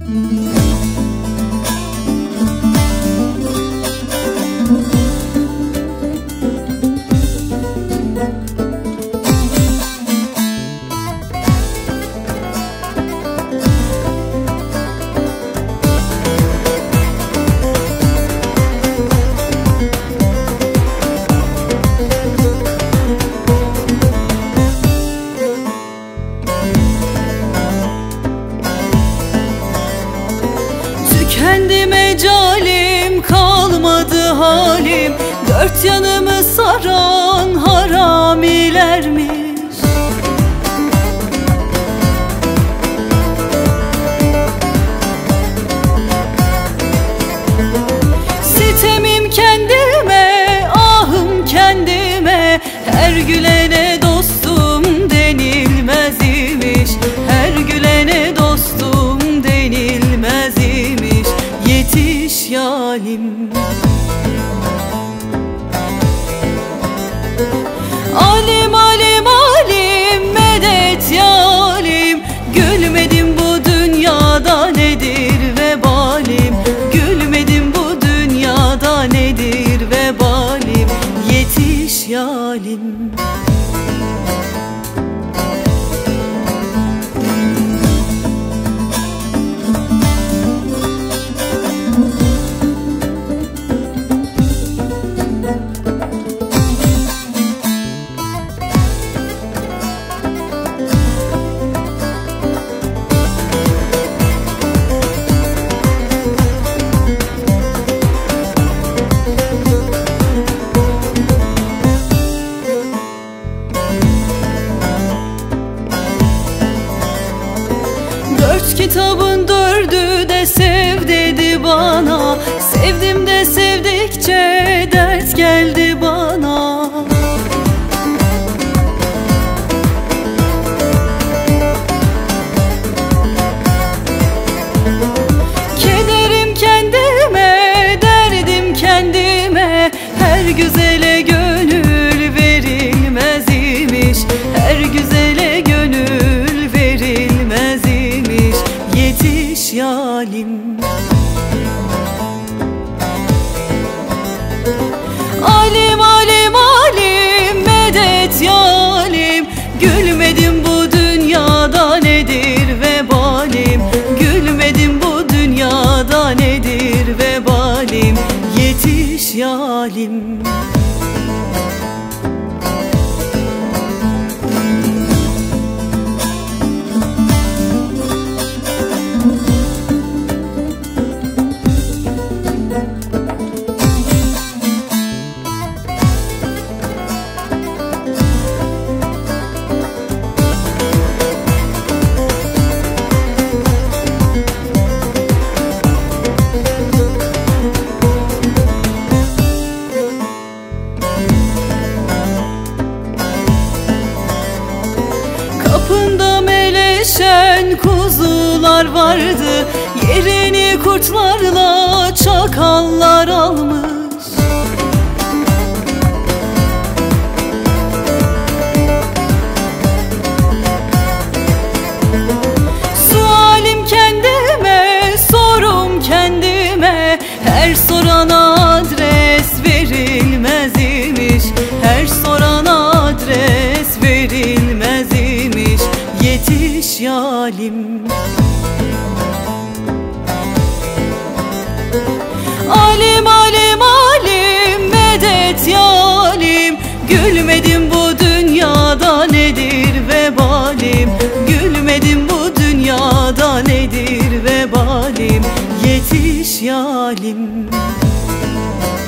Kendi mecalim kalmadı halim, dört yanımı saran haramilermiş. Sitemim kendime, ahım kendime, her gülene dostum denilmez imiş. Her gülene dostum denilmez imiş. Yetiş yalim. Alim alim alim medet yalim, gülmedim bu dünyada nedir vebalim. Gülmedim bu dünyada nedir vebalim. Yetiş yalim. Dört kitabın dördü de sev dedi bana. Sevdim de sevdikçe dert geldi bana. Kederim kendime, derdim kendime, her güzele gönül verilmez imiş. Her güzele gönül verilmez imiş. Yetiş yalim. Alim alim alim medet yalim, gülmedim bu dünyada nedir vebalim. Gülmedim bu dünyada nedir vebalim. Yetiş yalim. Kapında meleşen kuzular vardı, yerini kurtlarla çakallar almış. Sualim kendime, sorum kendime, her sorana adres verilmez imiş. Her sorana adres verilmez imiş. Yetiş yalim. Alim alim alim medet yalim, gülmedim bu dünyada nedir vebalim. Gülmedim bu dünyada nedir vebalim. Yetiş yalim.